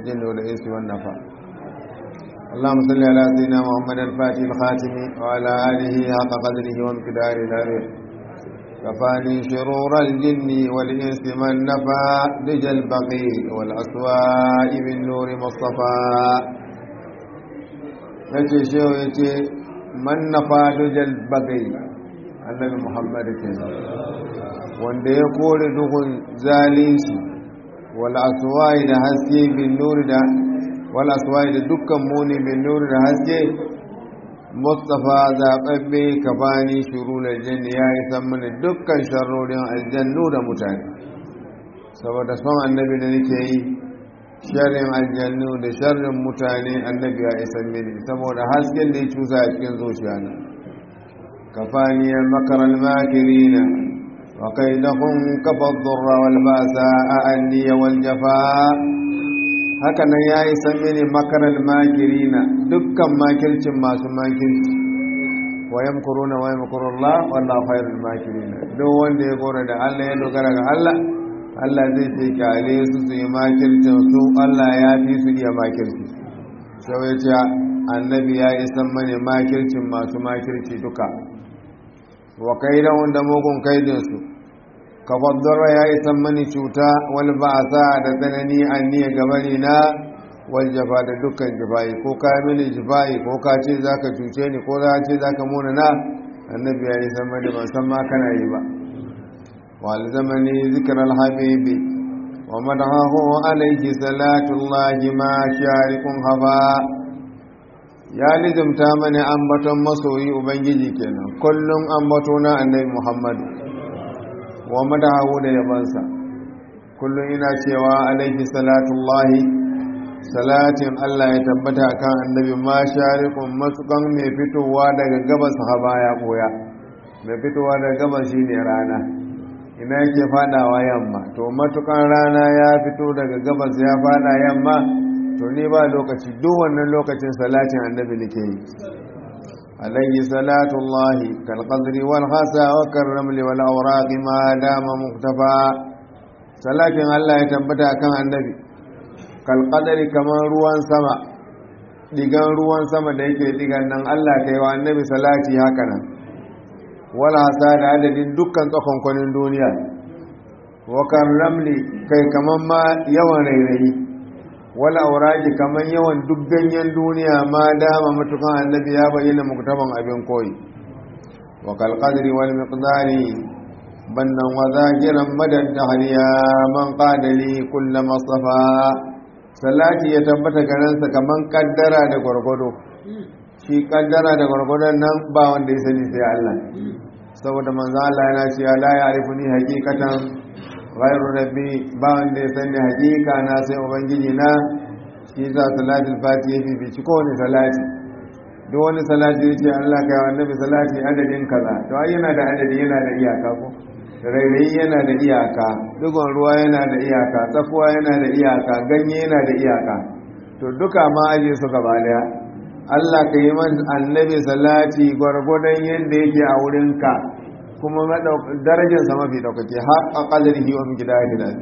الجن والإنس والنفع. اللهم صل على سيدنا محمد الفاتح الخاتم وعلى آله حق قدره ومقداره العظيم. كفاني شرور الجن والإنس من نفى دجى البقي والأسواء بالنور مصطفى. yace shehu yace man nafa dujal bagai annabi Muhammad kenan wanda ya kore duhun zalunci wal aswai da haske bin nur da wal aswai da dukkan muni bin nur da haske Mustafa zababbe kafani shurul aljanna yayi san mana dukkan sharrorin aljannu da mutane saboda son annabi da nake yi sharrin aljannu da sharrin mutane annabi ya isan mini saboda hasken da ya cusa a cikin zuciya na kafani makaral makirina wa kaidahum kafadurra wal basa anni wal jafa. Haka nan ya isan mini makaral makirina dukkan makircin masu makirci wa yamkuruna wa yamkurullah wallahu khairul makirina. Duk wanda ya gora da Allah ya dogara ga Allah Allah zai ce kyale su su yi makircin su Allah ya fi su iya makirci. Sau ya ce annabi ya isan mani makircin masu makirci duka wa kaidan wanda mugun kaidinsu kafaddara ya isan mani cuta wal ba'asa da tsanani anniya gabani na wal jafa da dukkan jifa'i ko ka mini jifa'i ko ka ce za ka cuce ni ko za ka ce za ka muna na annabi ya isan mani ban san ma kana yi ba. والزمني ذكر الحبيب ومدحه عليه صلاة الله ما شارك هبا. يا لزم تامني أنبتن مسوي أبنجي كنا كل أنبتنا النبي محمد ومدحه ليبنسا كل إنا شوى عليه صلاة الله صلاة الله يتبتها كان النبي ما شارك مسكن مفتوى daga gabas haba ya koya mai fitowa daga gabas shine rana ina yake fadawa yamma to matukan rana ya fito daga gabas ya fada yamma to ni ba lokaci duk wannan lokacin salatin annabi nake yi alayhi salatullahi kal qadri wal hasa wa karramli wal awraq ma dama muktafa. Salatin Allah ya tabbata kan annabi kal qadri kaman ruwan sama digan ruwan sama da yake digan nan Allah kai wa annabi salati haka nan wala hasa da adadin dukkan tsakonkwanin duniya wakan ramli kai kaman ma yawan rairayi wala auraji kaman yawan duk ganyen duniya ma dama matukan annabi ya bayyana muktaban abin koyi wakal qadri wal miqdari bannan wa zahiran madad dahriya man qadali kull mustafa. Salati ya tabbata garansa kaman kaddara da gwargwado shi kaddara da gwargwadon nan ba wanda ya sani sai Allah saboda manzo Allah yana cewa la ya'rifuni haqiqatan ghayru rabbi ba wanda ya sani haqiqa na sai ubangiji na. shi za salatul fatiha fi ci ko ne salati duk wani salati yace Allah kai wa annabi salati adadin kaza to ai yana da adadi yana da iyaka ko rairayi yana da iyaka dugon ruwa yana da iyaka tsakuwa yana da iyaka ganye yana da iyaka to duka ma aje su gaba daya Allah ka yi man annabi salati gwargwadon yadda yake a wurinka kuma darajarsa mafi daukake har a ƙadarihi wa gidahi da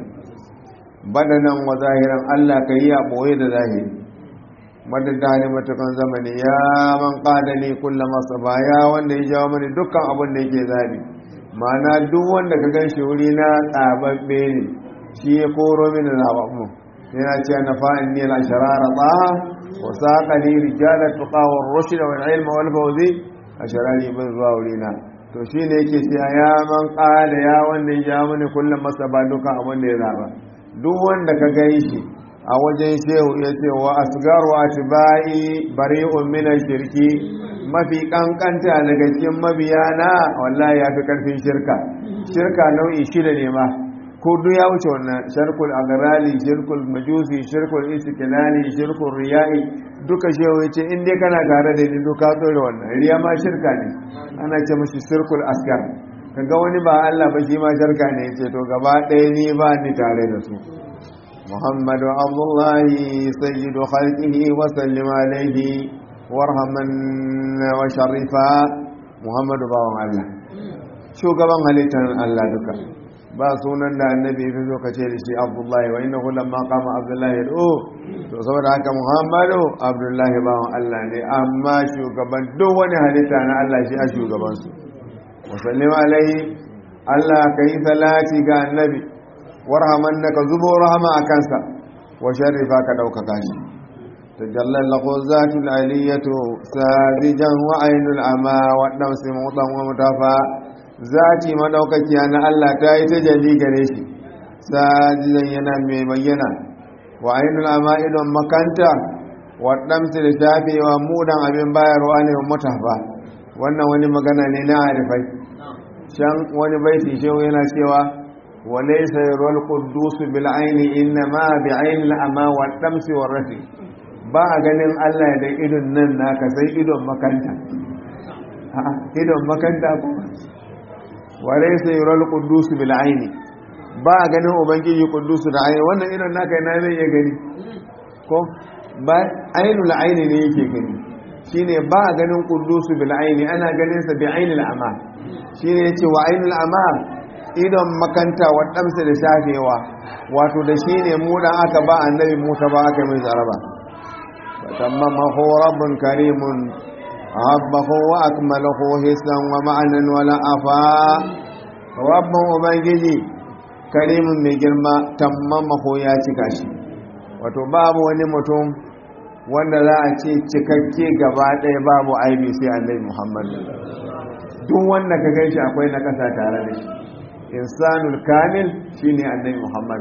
badanan wa zahiran Allah ka yi a ɓoye da zahiri madadda ne matukan zamani ya man ƙadali kullum masa baya wanda ya jawo mani dukkan abin da yake zaɓi ma'ana duk wanda ka gan shi wuri na tsababbe ne shi ya koro mini zaɓaɓɓu yana ce na fa'in ne na sharara tsaha وساقني رجال التقى والرشد والعلم والفوز أشراني من ظاهرنا to shine yake cewa ya man qala ya wanda ya mani kullum masaba duka abin da ya zaba duk wanda ka gani shi a wajen shehu yace wa asgaru atbai bari'un min shirki mafi kankanta daga cikin mabiyana wallahi yafi karfin shirka nau'i shida ne ma ko duk ya wuce wannan shirkul agrali shirkul majusi shirkul istiklali shirkul riya'i duka shehu yace in dai kana tare da ni duka tsore wannan riya ma shirka ne ana ce mashi shirkul asgar kaga wani ba Allah ba shi ma shirka ne yace to gaba ɗaya ni ba ni tare da su Muhammadu Abdullahi sayyidu khalqihi wa sallim alayhi warhaman wa sharifa Muhammadu bawan Allah shugaban halittar Allah duka ba sunan da annabi fi zo kace da shi Abdullahi wa innahu lamma qama Abdullahi yad'u to saboda haka Muhammadu Abdullahi bawan Allah ne amma shugaban duk wani halitta na Allah shi a shugaban su wa sallallahu alaihi Allah kai salati ga annabi warhamannaka zubo rahama akansa wa sharifa ka dauka shi tajallal lahu zatul aliyatu sadijan wa ainul ama wa damsi mudan wa mutafa zati madaukakiya na Allah ta yi tajalli gare shi sadijan yana mai bayyana wa ainul ama idon makanta wa damsi da shafewa mudan abin bayarwa ne mutafa wannan wani magana ne na arifai shan wani baiti shehu yana cewa walaysa yurul quddus bil aini inma bi ainil ama wa damsi wa rafi ba a ganin Allah da idon nan naka sai idon makanta idon makanta ko walaysa yurul quddus bil aini ba a ganin ubangiji quddus da aini wannan idon naka ina zai iya gani ko ba ainul aini ne yake gani shine ba a ganin quddus bil aini ana ganin sa bi ainil ama shine yace wa ainul ama idon makanta wa damsa da shafewa wato da shine mu dan aka ba annabi Musa ba aka mai zaraba تممه رب كريم عبه وأكمله حسنا ومعنى ولا أفاء رب أبنجي كريم من جرما تممه يا تكاشي وتباب ونمتم wanda za a ce cikakke gaba ɗaya babu aibi sai annabi Muhammad duk wanda ka ganshi akwai na kasa tare da shi insanul kamil shine annabi Muhammad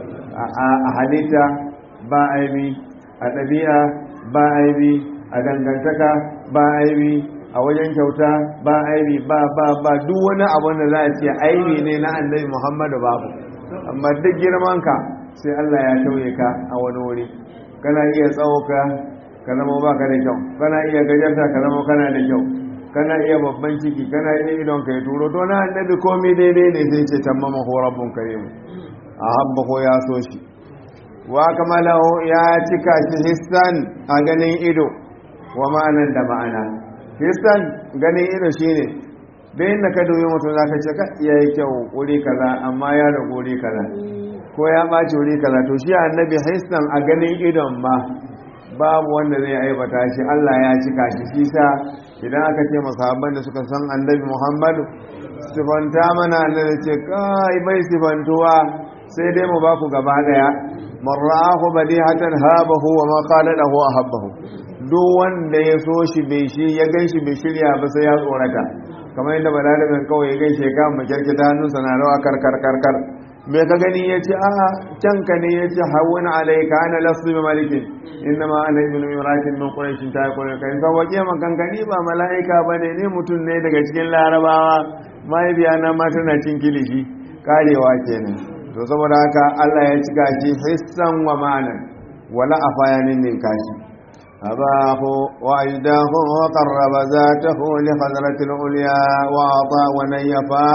a halitta ba aibi a ɗabi'a ba aibi a dangantaka ba aibi a wajen kyauta ba aibi ba duk wani abu da za a ce aibi ne na annabi Muhammadu babu amma duk girmanka sai Allah ya tauye ka a wani wuri kana iya tsawo ka zama ba ka da kyau kana iya gajarta ka zama kana da kyau kana iya babban ciki kana iya idon ka ya turo to na annabi komai daidai ne sai ce tammama ho rabbun karim a habba ko ya so shi wa kamalahu ya cika shi hissan a ganin ido wa ma'anan da ma'ana hissan ganin ido shine bayan da ka dubi mutum zaka ce ka yayi kyau wuri kaza amma ya da wuri kaza ko ya baci wuri kaza to shi annabi hissan a ganin idon ma babu wanda zai aibata shi Allah ya cika shi sa idan aka ce masahaban da suka san annabi Muhammadu sifanta mana annabi ce kai bai sifantuwa sai dai mu baku gaba daya marra'ahu badihatan habahu wa ma qala lahu ahabbahu duk wanda ya so shi bai shi ya ganshi bai shirya ba sai ya tsorata kamar yadda balalibin kawai ya gaishe ka mu kirkita hannunsa na rawa karkar me ka gani yace a'a canka ne yace hawun alayka ana lasu bi malikin inma ana ibnu imratin min quraish ta quraish kai sai waje makan gani ba malaika bane ne mutun ne daga cikin larabawa mai biyana ma tana cin kilishi karewa kenan to saboda haka Allah ya cika shi hissan wa ma'anan wala afayanin nin kashi abahu wa aidahu wa qarraba zatahu li hadratil ulya wa ata wa nayafa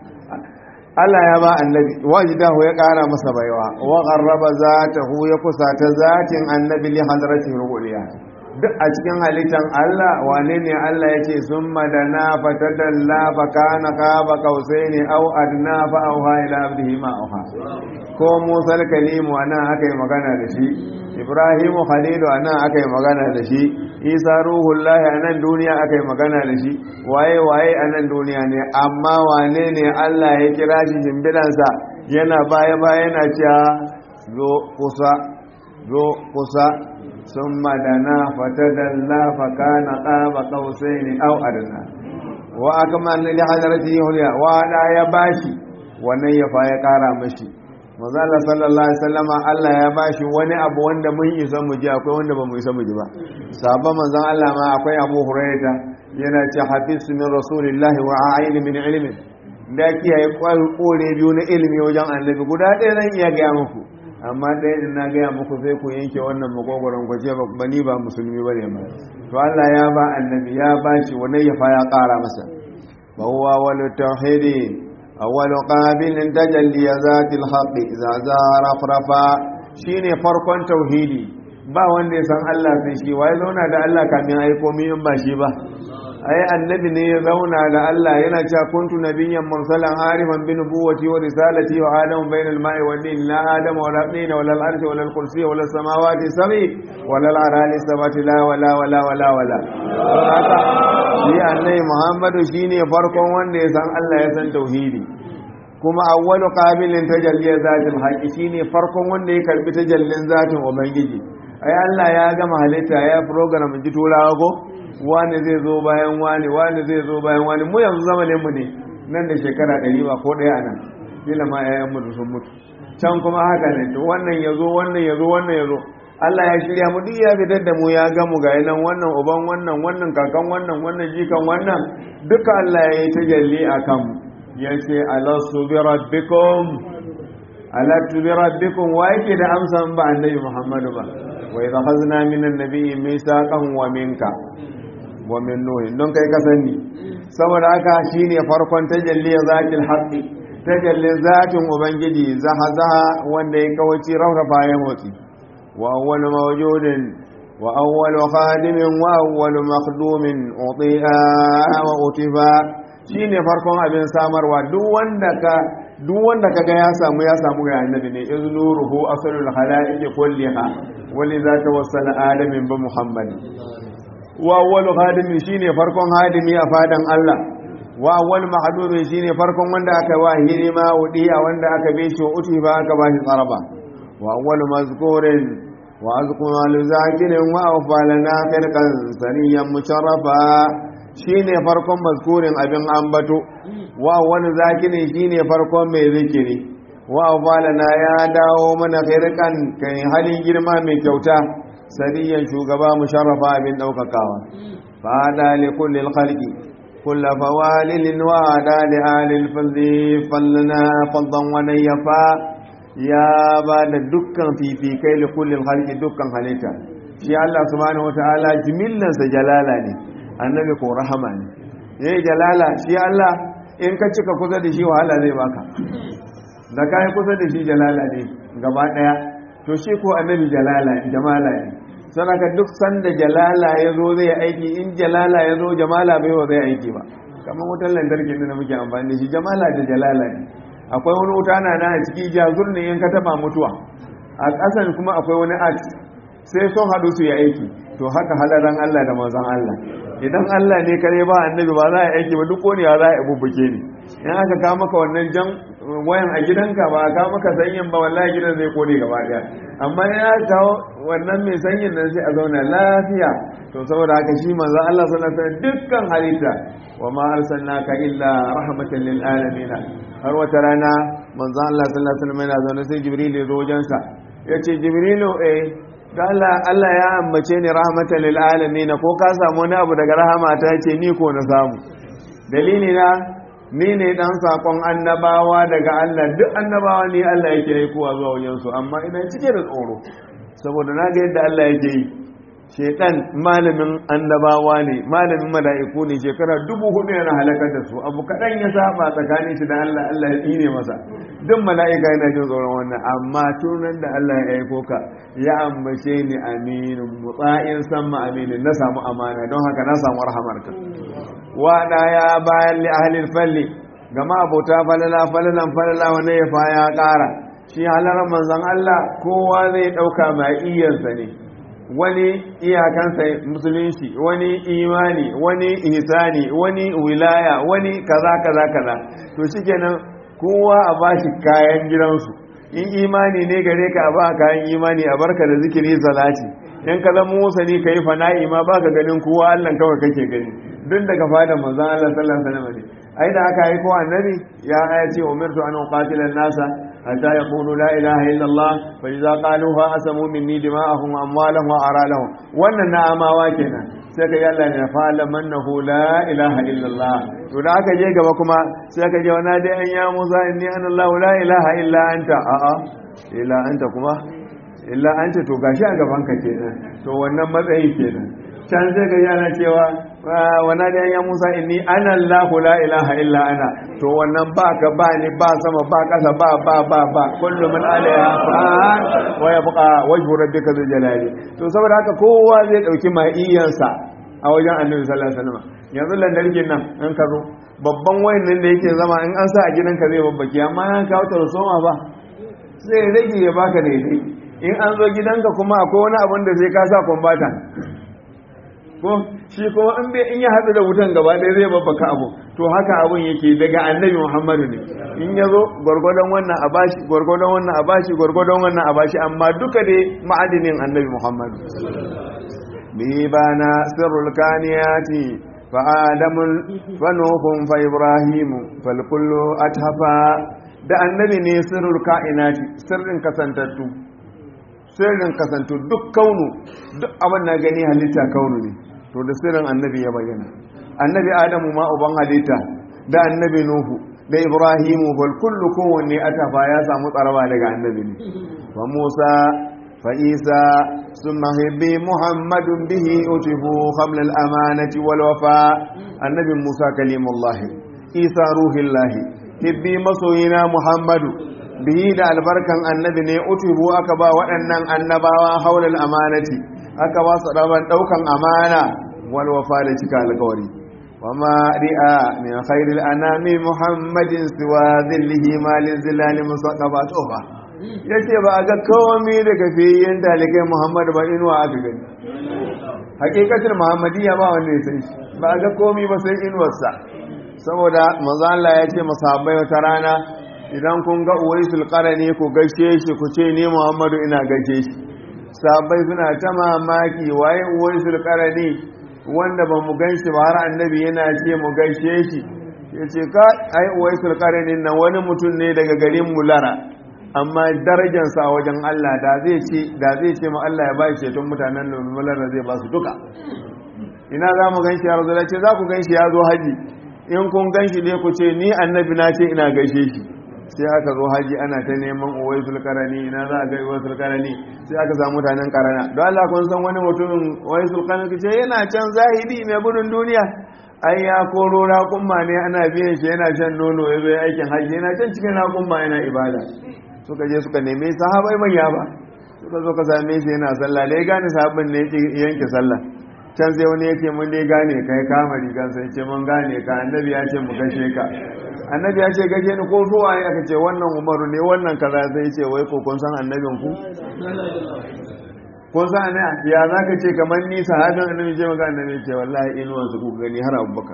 Allah ya ba annabi wajidahu ya kara masa baiwa wa qarraba zatahu ya kusata zatin annabi li hadratil ulya duk a cikin halittan Allah wane ne Allah yake summa dana fatadalla fa kana qaba qausaini aw adna fa auha ila abdihi ma auha ko Musa al-Kalimu ana akai magana da shi Ibrahim Khalilu ana akai magana da shi Isa ruhullahi anan duniya akai magana da shi waye anan duniya ne amma wane ne Allah ya kira shi jimbilansa yana baya yana cewa zo kusa ثم دنا فتدلى فكان قاب قوسين او ادنى واكمل لحضرته هليا ولا يباشي wannan ya fa ya kara mashi manzo Allah sallallahu alaihi wasallama Allah ya bashi wani abu wanda mun isa mu ji akwai wanda ba mu isa mu ji ba sahabban manzon Allah ma akwai Abu Hurairah yana ce hafiz min rasulillahi wa a'in min ilmi da kiyaye kore biyu na ilimi wajen annabi guda ɗaya zan iya ga muku amma ɗaya din na gaya muku sai ku yanke wannan makogoron kwace ba ni ba musulmi ba ne ma to Allah ya ba annabi ya ba shi wannan ya fa ya ƙara masa ba huwa wal tauhidi awwal qabilin tajalli zatil haqqi idza zara farafa shine farkon tauhidi ba wanda ya san Allah sai shi wai zauna da Allah kamin aiko mi in ba shi ba ai annabi ne ya zauna da Allah yana cewa kuntu nabiyyan mursalan arifan bi nubuwwati wa risalati wa adamu bainal ma'i wad din la adam wa la din wa la arshi wa la kursi wa la samawati sab'i wa la arali sabati la wala wala wala wala haka shi annabi Muhammadu shine farkon wanda ya san Allah ya san tauhidi kuma awwalu qabilin tajalliyar zatin haƙi shine farkon wanda ya karbi tajallin zatin ubangiji ai Allah ya gama halitta ya program ji turawa ko wani zai zo bayan wani zai zo bayan wani mu yanzu zamanin mu ne nan da shekara 100 ba ko daya anan kila ma ayyan mu sun mutu can kuma haka ne to wannan yazo wannan yazo wannan yazo Allah ya shirya mu duk ya fitar da mu ya ga mu ga nan wannan uban wannan kakan wannan jikan wannan duka Allah ya yi tajalli akan mu yace alastu bi rabbikum alastu bi rabbikum wa yake da amsan ba annabi Muhammadu ba wa idha khazna minan nabiyyi mithaqan wa minka wa min nuh don kai ka sani saboda haka shine farkon tajalli zatil haqqi tajallin zatin ubangiji zaha wanda ya kawaci rafa bayan motsi wa awwal mawjudin wa awwal khadimin wa awwal makhdumin uti'a wa utifa shine farkon abin samarwa duk wanda kaga ya samu ga annabi ne iznuruhu asalul khalaiqi kulliha wali za ta wasala adamin ba muhammad wa awwalu khadimi shine farkon hadimi a fadan Allah wa awwal mahdumi shine farkon wanda aka wa hidima wudiya wanda aka bi shi uti ba aka ba shi tsaraba wa awwalu mazkurin wa azkuru zakirin wa awfalana firqan saniyan musharrafa shine farkon mazkurin abin ambato wa wani zakini shine farkon mai zikiri wa awfalana ya dawo mana firqan kai halin girma mai kyauta saniyan shugaba musharrafa abin daukakawa fada li kulli khalqi kull fawalil wa ada li alil fadli fallana faddan wa nayafa ya ba da dukkan fifikai li kulli khalqi dukkan halitta shi Allah subhanahu wataala jimillansa jalala ne annabi ko rahama ne yayi jalala shi Allah in ka cika kusa da shi wahala zai baka da kai kusa da shi jalala ne gaba daya to shi ko annabi jamala ne sanaka duk sanda jalala yazo zai aiki in jalala yazo jamala bai wa zai aiki ba kamar wutar lantarki da muke amfani da shi jamala da jalala ne akwai wani wuta na a ciki jazur ne in ka taba mutuwa a ƙasan kuma akwai wani art sai sun haɗu su yi aiki to haka halaran Allah da manzon Allah idan Allah ne kare ba annabi ba za a aiki ba duk konewa za a bubbuke ni in aka kawo maka wannan jan wayan a gidanka ba a kawo maka sanyin ba wallahi gidan zai kone gaba daya amma in aka kawo wannan mai sanyin nan sai a zauna lafiya to saboda haka shi manzon Allah sallallahu alaihi wasallam dukkan halitta wa ma arsalnaka illa rahmatan lil alamin har wata rana manzon Allah sallallahu alaihi wasallam yana zaune sai Jibril ya zo wajensa yace Jibrilu da Allah ya ambace ni rahmatan lil alamin ko ka samu wani abu daga rahama ta ce ni ko na samu dalili na ni ne dan sakon annabawa daga Allah duk annabawa ne Allah yake yi kowa zuwa wajen su amma ina cike da tsoro saboda na ga yadda Allah yake yi shedan malamin annabawa ne malamin mala'iku ne shekara 4000 yana halakar da su abu kadan ya saba tsakanin shi da Allah Allah ya tsine masa duk mala'ika yana jin tsoron wannan amma tunan da Allah ya aiko ka ya ambace ni aminun mutsa'in sama aminin na samu amana don haka na samu rahamarka wada ya bayan li ahlil falli gama abota falala wanda ya fa ya kara shi halarar manzon Allah kowa zai dauka mai iyansa ne wani iyakansa musulunci wani imani wani ihsani wani wilaya wani kaza to shikenan kowa a bashi kayan gidansu in imani ne gare ka a ba kayan imani a barka da zikiri salati in ka zama musani ka yi fana'i ma baka ganin kowa Allah kawai kake gani duk daga fadan manzon Allah sallallahu alaihi wasallam ai da aka yi ko annabi ya ce umirtu an uqatila an-nasa hatta yaqulu la ilaha illa Allah fa idza qaluha asamu minni dima'ahum wa amwalahum wa aralahum wannan na'amawa kenan sai ka yalla ne fa'ala mannahu la ilaha illa Allah to da aka je gaba kuma sai ka je wana dai an ya Musa inni ana Allah la ilaha illa anta illa anta kuma illa anta to gashi a gaban ka kenan to wannan matsayi kenan can sai ga yana cewa wana da ya Musa inni ana Allah la ilaha illa ana to wannan ba ka ba ni ba sama ba kasa ba kullu man alaiha fan wa yabqa wajhu rabbika dhul jalali to saboda haka kowa zai dauki maiyansa a wajen Annabi sallallahu alaihi wasallam yanzu lantarkin nan in ka zo babban wayan nan da yake zama in an sa a gidanka zai babbaki amma an kawo tarsoma ba zai rage ya baka daidai in an zo gidanka kuma akwai wani abin da zai kasa kwambata ko shi kuma in ya haɗu da wutan gaba ɗaya zai babbaka abu to haka abin yake daga annabi muhammadu ne in ya zo gwargwadon wannan a bashi gwargwadon wannan a bashi gwargwadon wannan a bashi amma duka dai ma'adinin annabi muhammadu bi bana sirrul kaniyati fa adamul fa nuhum fa ibrahimu fal kullu athafa da annabi ne sirrul kainati sirrin kasantattu duk kaunu duk abin na gani halitta kaunu ne to da sirrin annabi ya bayyana annabi adamu ma uban halitta da annabi nuhu da ibrahimu fal kullu kowanne atafa ya samu tsaraba daga annabi ne fa musa fa isa summa hibbi muhammadun bihi utifu khaml al amanati wal wafa annabi musa kalimullahi isa ruhillahi hibbi masoyina muhammadu bihi da albarkan annabi ne utifu aka ba waɗannan annabawa haulal amanati aka ba su raban daukan amana wal wafa da cika alƙawari wama ri'a min khairil anami muhammadin siwa dhillihi malin zilali musaqaba tofa yace ba ga komai daga fiyin dalikai muhammad ba inuwa aka gani hakikatin muhammadiyya ba wanda ya san shi ba ga komai ba sai inuwarsa saboda manzo Allah ya ce masahabai wata rana idan kun ga uwaisul qarani ku gaishe shi ku ce ni muhammadu ina gaishe shi sahabbai suna ta mamaki waye uwaisul qarani wanda ba mu ganshi ba har annabi yana ce mu gaishe shi yace ka ai uwaisul qarani nan wani mutum ne daga garin mulara amma darajarsa a wajen Allah da zai ce ma Allah ya bai ceton mutanen mulara zai ba su duka ina za mu ganshi ya rasulullah ce za ku ganshi ya zo haji in kun ganshi ne ku ce ni annabi na ce ina gaishe shi sai aka zo haji ana ta neman uwaisul karani ina za a ga uwaisul karani sai aka samu mutanen karana don Allah kun san wani mutumin uwaisul karani ce yana can zahidi mai gudun duniya ai ya koro raƙumma ne ana biyan shi yana shan nono ya zo aikin haji yana can cikin raƙumma yana ibada suka je suka neme sahabai manya ba suka zo ka same shi yana sallah da ya gane sahabin ne yanke sallah can sai wani ya ce mun dai gane ka ya kama rigan sai ce mun gane ka annabi ya ce mu gashe ka annabi ya ce gashe ni ko zuwa ya aka ce wannan umaru ne wannan kaza sai ce wai ko kun san annabin ku kun san ne ya zaka ce kamar ni sahabin annabi ce maka annabi ce wallahi inuwan su ku gani har abubakar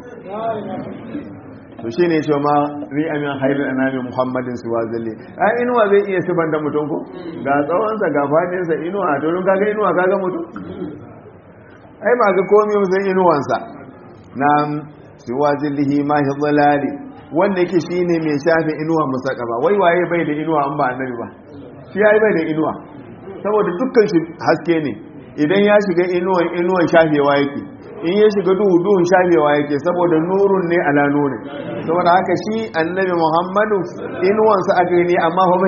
to shine ce ma ri amin hayrul anami muhammadin suwazili ai inuwa zai iya siban da mutum ko ga tsawon sa ga fadin sa inuwa to don kaga inuwa kaga mutum ai ba ga komai sai inuwansa na siwazilihi ma hidlali wanda yake shine mai shafe inuwa musaqaba wai waye bai da inuwa an ba annabi ba shi yayi bai da inuwa saboda dukkan shi haske ne idan ya shiga inuwan shafewa yake in ya shiga duhun shafewa yake saboda nurun ne ala nurin saboda haka shi annabi muhammadu inuwansa aka ne amma fa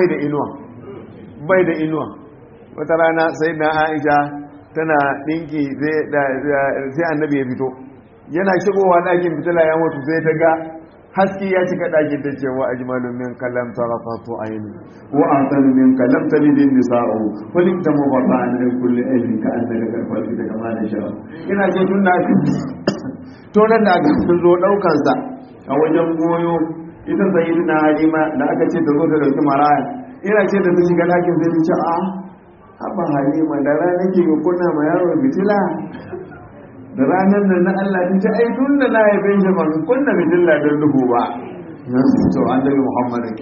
bai da inuwa wata rana sai na aisha tana dinki sai annabi ya fito yana shigowa ɗakin fitila ya mutu sai ta ga haske ya cika ɗakin ta cewa ajmalu min kalam tarafatu ayni wa ahsanu min kalam talidin nisa'u kullu tamawata an kulli aydin ka annaka karfati daga malan shara ina ce tun da to nan da aka zo daukan sa a wajen goyo ita sayyidina halima da aka ce ta zo ta dauki maraya ina ce da ta shiga ɗakin sai ta ce a haba halima da ranar ke kunna ma yaro fitila da ranar nan na Allah ta ce ai tun da na haife shi ban kunna fitila don duhu ba to annabi Muhammad ke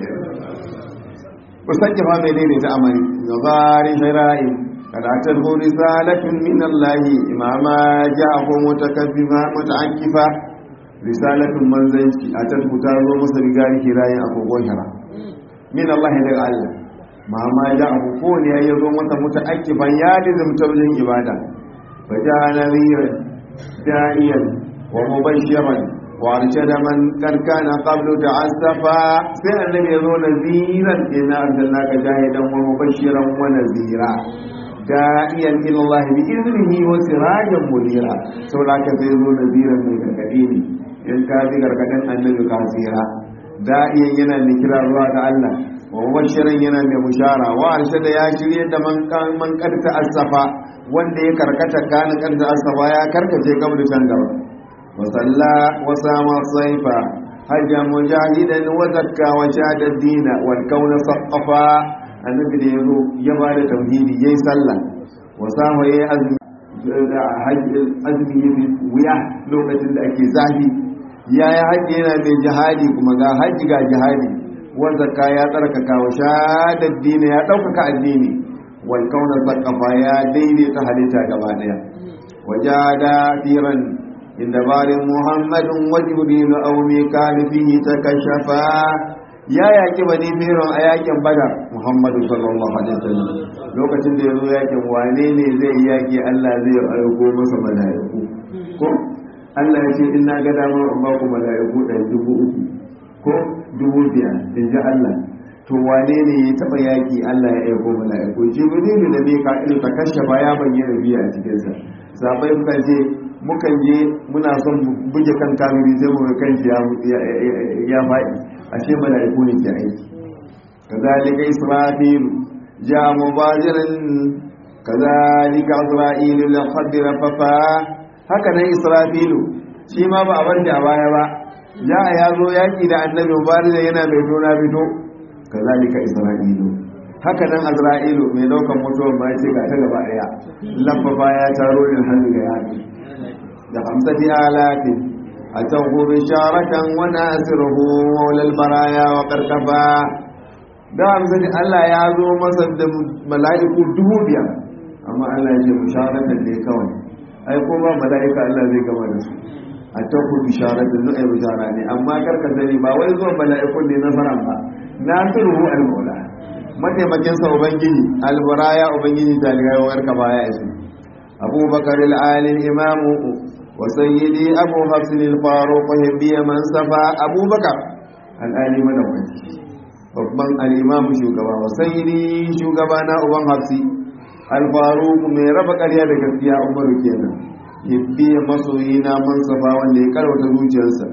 ku sake fa mai ne ta amari nazari shara'i kada ta zo risalatun min Allah imama ja'ahu mutakaffima muta'akkifa risalatun manzanci a ta zo masa rigari kirayin agogon shara min Allah daga Allah mama ja'ahu ko ne ya zo masa muta'akkifan ya dizumta wajen ibada fa ja'ana riyan da'iyan wa mubashiran wa arshada man kad kana qablu ta'assafa sai annabi ya zo naziran inna arsalnaka jahidan wa mubashiran wa nazira da'iyan ila Allah bi iznihi wa sirajan munira saboda ka sai zo naziran mai gargadi ne in ka bi gargadin annabi ka tsira da'iyan yana mai kira zuwa ga Allah wa mubashiran yana mai bushara wa arshada ya shirye da man karta asafa wanda ya karkata kana karta asafa ya karkace kabda can gaba وصلى وسام الصيف حج مجاهدا وزكى وشاد الدين والكون صقفا النبي da yazo ya bada tauhidi yayi sallah wasama yayi azumi yayi wuya lokacin da ake zafi yayi haji yana mai jihadi kuma ga haji ga jihadi wa zakka ya tsarkaka wa shada addini ya daukaka addini wal kauna saqafa ya daidaita halitta gaba daya wajada firan inda barin muhammadin wa jibril aw mikal fihi takashafa ya yaki bani firan a yakin badar muhammadu sallallahu alaihi wasallam lokacin da yazo yakin wane ne zai yaki Allah zai aiko masa malaiku ko Allah ya ce inna ga dama ba ku malaiku 3,000 ko 5,000 inji Allah to wane ne ya taba yaki Allah ya aiko malaiku jibril da mikal takashafa ya bayyana biya a cikin sa sabai suka ce mukan je muna son buge kan kamiri sai mu kan shi ya faɗi ashe malaiku ne ke aiki kazalika israfil ja mubajiran kazalika azrail lil khadir fafa haka nan israfilu shi ma ba a bar da baya ba ya zo yaki da annabi mubarak yana mai tona fito kazalika isra'ilu haka nan azra'ilu mai daukan mutuwar ba ce ga ta gaba daya lamfafa ya taro din hannu ga yaki da 50,000 a tawo bisharatan wa nasiruhu maulal baraya wa qarqafa da 50 Allah ya zo masa da mala'iku 5,000 amma Allah ya ce bisharatan ne kawai ai ko ba mala'ika Allah zai gama da su a tawo bisharatan ne ai bishara ne amma karka sani ba wai zuwa mala'ikun ne na faran ba nasiruhu al-maula mataimakinsa ubangiji albaraya ubangiji talibai wa karka baya isu abubakar al'alin imamu wa sayyidi abu hafsin al-faruq hibbiya man safa abubakar al'ali madawaki babban al'imamu shugaba wa sayyidi shugaba na uban hafsi al-faruq mai raba ƙarya da gaskiya umaru kenan hibbiya masoyi na man safa wanda ya karwata zuciyarsa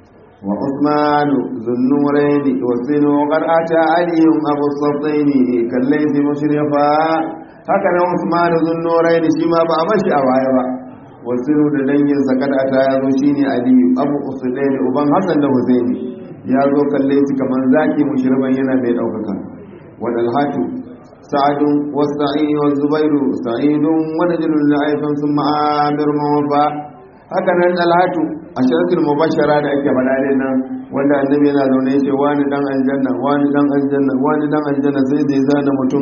وعثمان ذو النورين وسنو قد أتى علي أبو الصفين كالليث مشرفا هكذا عثمان ذو النورين شما بأمشي أوايبا وسنو لدنيا قد أتى يروشيني علي أبو الصفين وبن حسن حسين يازو كالليث كمن ذاكي مشرفا ينا بين أوكاكا والالهات سعد والسعيد والزبير سعيد ونجل لعيف ثم عامر موفا haka nan alhatu a sharatul mubashara da ake faɗa din nan wanda annabi yana zaune yace wani dan aljanna wani dan aljanna wani dan aljanna sai da ya zana mutum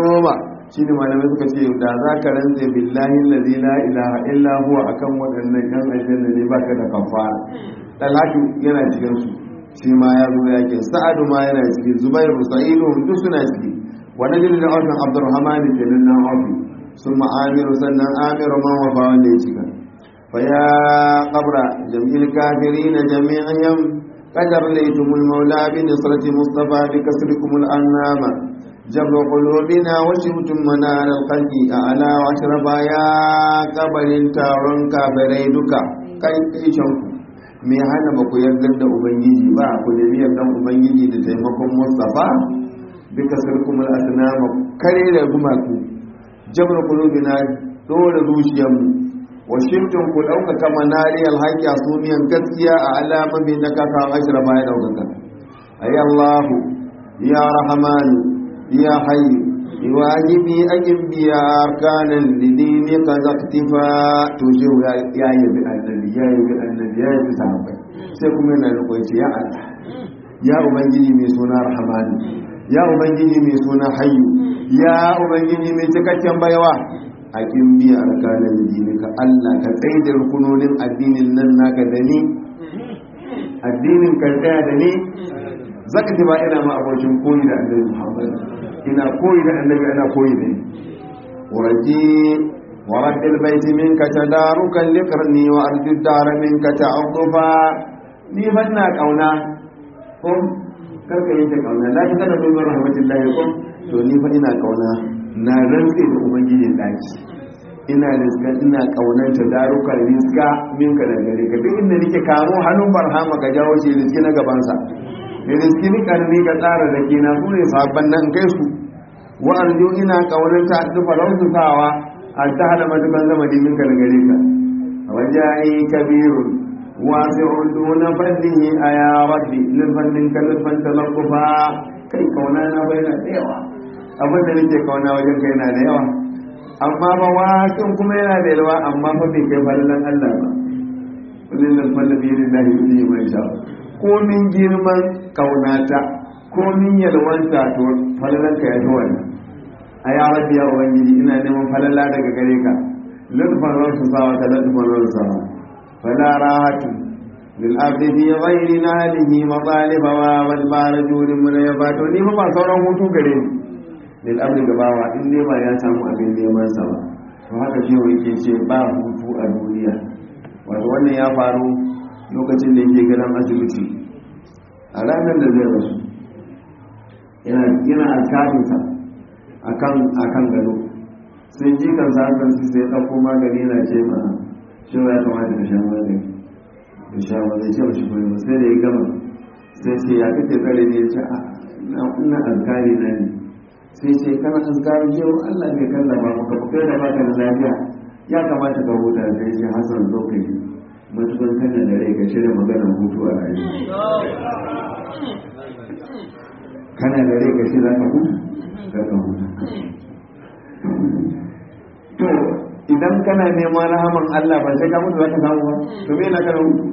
10 shine malamai suka ce da zaka rantse billahi allazi la ilaha illa huwa akan wadannan dan aljanna ne baka da kafara alhatu yana cikin su shi ma ya zo yake sa'adu ma yana cikin zubairu sa'idu duk suna ciki wa najil da abdurrahman kenan nan abu summa amiru sannan amiru man wafa wanda ya cika فيا قبر جميع الكافرين جميعا قد أرليتم المولى بنصرة مصطفى بكسركم الأنام جبر قلوبنا وشبتم منال الخلق أعلى وأشرفا يا قبر تارون كافريدك كيشنكم me hana ba ku yarda da ubangiji ba ku nemi yardan ubangiji da taimakon mustafa bika sarkumul asnama kare da gumaku jabr qulubina dole zuciyarmu wa shimtun ku ɗaukaka manariyar haƙƙi a suniyan gaskiya a alamomi na kaka ashira baya ɗaukaka ayi allahu ya rahamanu ya hayyu iwajibi akin biya arkanan lidini ka zaktifa to shehu ya yi bi annabi ya yi bi annabi ya yi bi sahabbai sai kuma yana da kwanci ya allah ya ubangiji mai suna rahamanu ya ubangiji mai suna hayyu ya ubangiji mai cikakken baiwa a kin biya arkanan dini ka Allah ka tsaye da rukunonin addinin nan naka da ni addinin ka tsaya da ni zaka ji ba ina ma abokin koyi da annabi Muhammad ina koyi da annabi ana koyi da ni waraji ورد البيت منك تداركا لقرني وأرجو الدار منك تعطفا ni fanna kauna ko karka yake kauna la ta da min rahmatullahi ko to ni fa ina kauna na rantse da ubangiji daki ina riska ina kaunar ta daruka riska minka da gare ka duk inda nake kamo hannun barhama ka jawo shi riski na gaban sa riski ni karni ka tsara da ke na sune sabban nan kai su wa arju ina kaunar ta dufa lautawa a ta hada matukan zama dimin ka da gare ka wajai kabirun wasi'un duna fadlihi aya rabbi lilfannin kalfan talaqqufa kai kauna na bayyana da yawa abin da nake kauna wajen kai na da yawa amma ba wakin kuma yana da yawa amma fa bai kai falalan Allah ba kullun alfadlu bi lillahi yuti man sha ko min girman kaunata ko min yalwanta to falalan ka ya to wannan aya rabbi ya ubangiji ina neman falala daga gare ka lutfan rasu sawa ta lutfan rasu sawa fala rahatu lil abdi fi ghairi nalihi matalib wa wal barajul min yabato ni ba sauran hutu gare ni lil abdi gabawa in ne ba ya samu abin neman sa ba to haka shi yake ce ba hutu a duniya wato wannan ya faru lokacin da yake ganin asibiti a ranar da zai rasu yana alkalinsa akan gado sai ji kan sa'adar su sai ɗauko magani na ce ma shi ya kamata ka sha magani da sha magani ce mashi kuma sai da ya gama sai ce ya kake tsare ne ya ce ina alkali na ne sai ce kana alkali ce Allah bai kalla ba ka kai da baka da lafiya ya kamata ka huta sai ce Hassan zo ka yi matukan kana da rai ka shirya maganar hutu a rayuwa kana da rai ka shirya ka hutu to idan kana neman rahaman Allah ba sai ka mutu za ka samu ba to me na kana hutu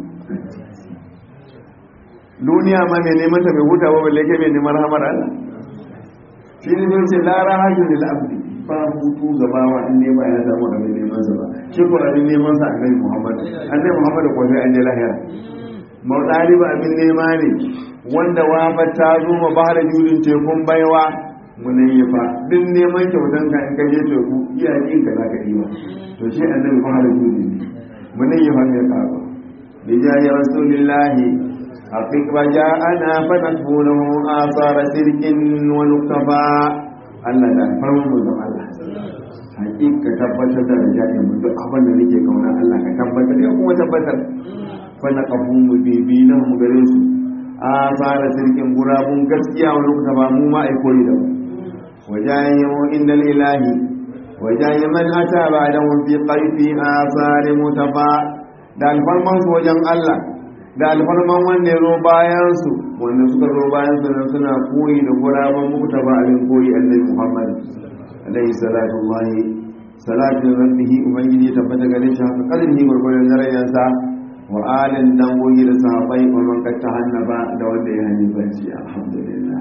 duniya ma mai neman ta bai huta ba balle ke mai neman rahamar Allah shi ne zai ce la rahatu lil abdi ba hutu gaba wa in ne ba ya samu abin neman sa ba shi ko abin neman sa annabi Muhammad ko sai an je lahira maudari ba abin nema ne wanda wafa ta zo ma bahar jurin tekun baiwa munayyafa din neman kyautan ka in kaje teku iyayen ka zaka yi ba to shi annabi bahar jurin ne munayyafa ne ka ba bi jahi rasulillahi aqiq wa ja'ana fa nakunu asara sirkin wa nuktafa Allah da farmu da Allah hakika tabbatar da raja'in mu duk abin da nake kauna Allah ka tabbatar ya kuma tabbatar fa naqafu mu bibi na mu gare su asara sirkin gurabun gaskiya wa nuktafa mu ma ai koyi da mu wajayu innal ilahi wajayu man ata ba'dahu fi qayfi asari mutafa da alfarman su wajen Allah da alfarman wanda ya zo bayan su wanda suka zo bayan su suna koyi da guraben muku ba abin koyi annabi Muhammad alaihi salatu wallahi salatu rabbihi ubangiji tabbata gare shi haka kalmi gurgurin darajarsa wa alin dangogi da sahabbai wa man katta hannaba da wanda ya hani banci alhamdulillah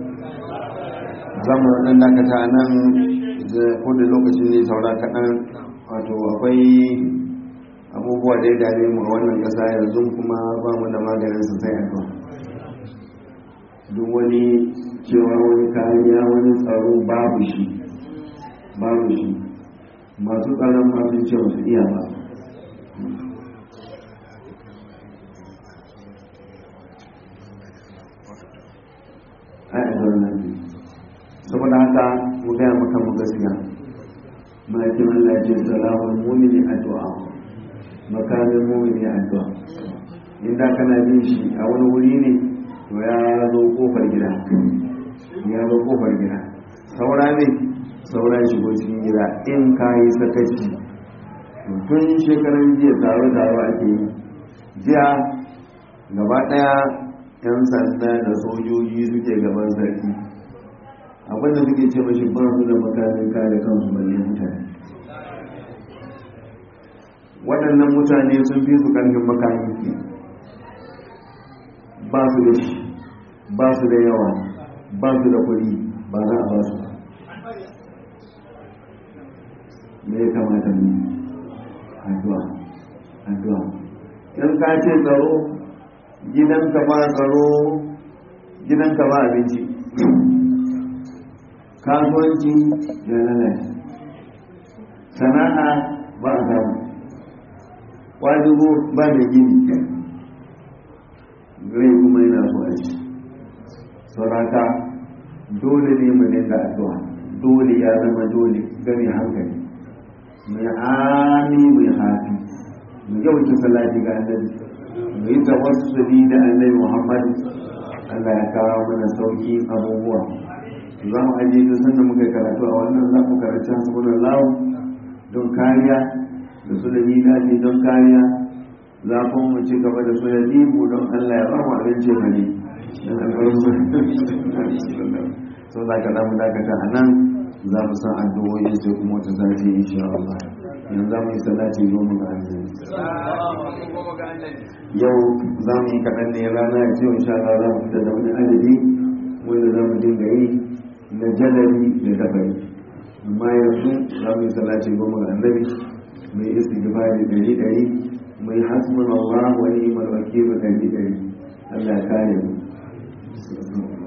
zamu dan dakata nan ko da lokacin ne saura kaɗan wato akwai abubuwa da ya dame mu a wannan ƙasa yanzu kuma ba mu da maganin su sai addu'a duk wani cewa wani kariya wani tsaro babu shi masu tsaron masu ce wasu iya ba a yanzu nan saboda haka mu gaya maka mu gaskiya ma'aikin Allah ya ce salahun mumini addu'a makamin mumini addu'a inda kana bin shi a wani wuri ne to ya zo kofar gida saura ne saura shigo cikin gida in ka yi sakaci tun shekaran jiya taro ake yi jiya gaba daya yan sanda da sojoji suke gaban sarki abinda suke ce mashi ba su da makamin kare kansu balle mutane waɗannan mutane sun fi su ƙarfin makami ba su da shi ba su da yawa ba su da kuɗi ba za a ba su ba me ya kamata mu addu'a in ka ce tsaro gidanka ba tsaro gidanka ba abinci kasuwanci ya lalace sana'a ba a samu wajibu ba da gini rai kuma yana so a ci sauraka dole ne mu dinga addu'a dole ya zama dole gani hankali mai ami mai hafi mu yawanci salati ga annabi mu yi tawassuli da annabi Muhammad Allah ya kawo mana sauki abubuwa za mu ajiye duk sanda muka karatu a wannan za mu karanta saboda lawo don kariya da su da daji don kariya za kuma mu ci gaba da so ya dibu don Allah ya ba mu abinci bane dan alƙawarin so da ka damu dakata a nan za mu san addu'o'i sai kuma wata zafi insha Allah yanzu za mu yi salati goma ga annabi yau za mu yi kaɗan ne rana ya ce insha Allah za mu fita da wani adadi wanda za mu dinga yi na jalali da dabari amma yanzu za mu yi salati goma ga annabi mai istighfari 100 mai hasbunallahu wa ni'mal wakeel 100 Allah ya kare mu